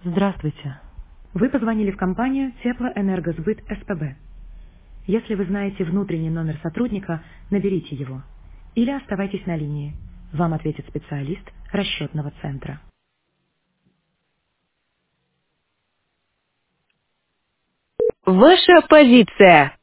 Здравствуйте. Вы позвонили в компанию Теплоэнергосбыт СПБ. Если вы знаете внутренний номер сотрудника, наберите его. Или оставайтесь на линии. Вам ответит специалист расчетного центра. Ваша позиция.